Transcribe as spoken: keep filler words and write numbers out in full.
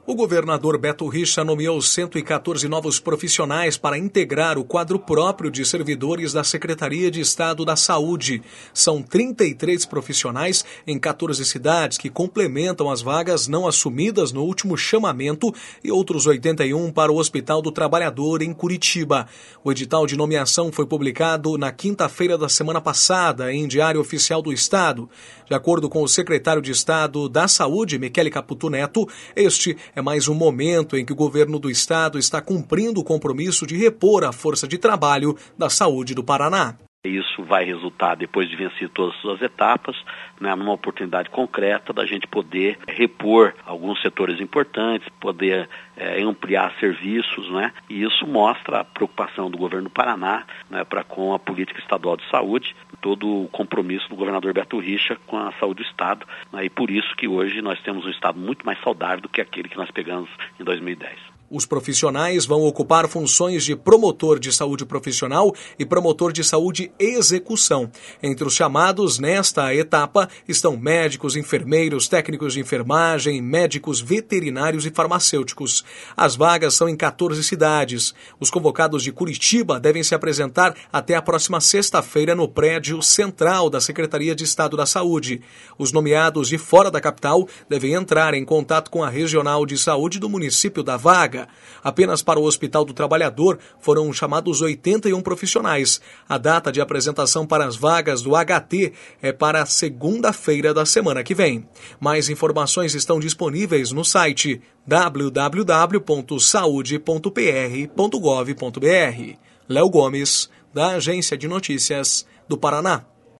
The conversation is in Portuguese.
O governador Beto Richa nomeou cento e quatorze novos profissionais para integrar o quadro próprio de servidores da Secretaria de Estado da Saúde. São trinta e três profissionais em quatorze cidades que complementam as vagas não assumidas no último chamamento e outros oitenta e um para o Hospital do Trabalhador em Curitiba. O edital de nomeação foi publicado na quinta-feira da semana passada em Diário Oficial do Estado. De acordo com o secretário de Estado da Saúde, Michele Caputo Neto, este é mais um momento em que o governo do estado está cumprindo o compromisso de repor a força de trabalho da saúde do Paraná. Isso vai resultar, depois de vencer todas as suas etapas, né, numa oportunidade concreta da gente poder repor alguns setores importantes, poder é, ampliar serviços, né, e isso mostra a preocupação do governo do Paraná, né, para com a política estadual de saúde, todo o compromisso do governador Beto Richa com a saúde do estado, né, e por isso que hoje nós temos um estado muito mais saudável do que aquele que nós pegamos em dois mil e dez. Os profissionais vão ocupar funções de promotor de saúde profissional e promotor de saúde execução. Entre os chamados nesta etapa estão médicos, enfermeiros, técnicos de enfermagem, médicos veterinários e farmacêuticos. As vagas são em quatorze cidades. Os convocados de Curitiba devem se apresentar até a próxima sexta-feira no prédio central da Secretaria de Estado da Saúde. Os nomeados de fora da capital devem entrar em contato com a Regional de Saúde do município da vaga. Apenas para o Hospital do Trabalhador foram chamados oitenta e um profissionais. A data de apresentação para as vagas do H T é para segunda-feira da semana que vem. Mais informações estão disponíveis no site w w w ponto saude ponto p r ponto gov ponto b r. Léo Gomes, da Agência de Notícias do Paraná.